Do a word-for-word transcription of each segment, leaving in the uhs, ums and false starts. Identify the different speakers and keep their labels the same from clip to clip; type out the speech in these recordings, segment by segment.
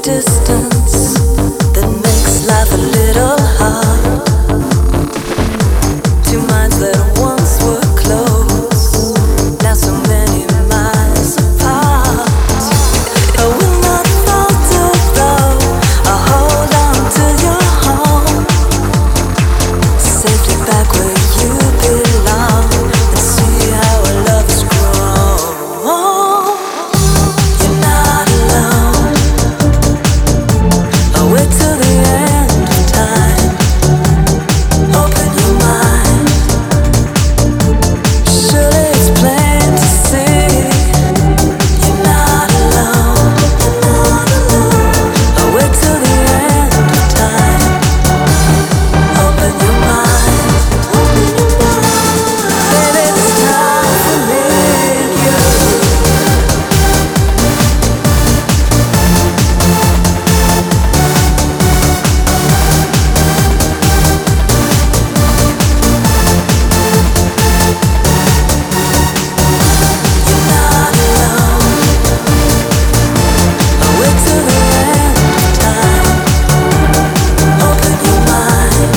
Speaker 1: distance that makes life a little hard. Two minds that once were close, now so many miles apart. I will not falter though, I'll hold on to your home, safely back where you belong, and see how our love has grown. You're not alone. I'll wait till the end of time. Open your mind. Surely it's plain to see. You're not alone. You're not alone. I'll wait till the end of time. Open your mind. Open your mind. Baby, it's time for me and you. You're not alone. I'll wait till the end of time. Open your mind.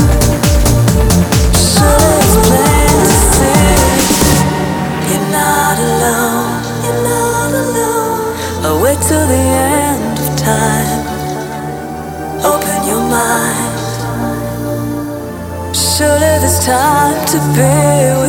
Speaker 1: Surely it's plain to see. You're not alone. You're not alone. I'll wait till the end of time. Open your mind. Surely there's time to be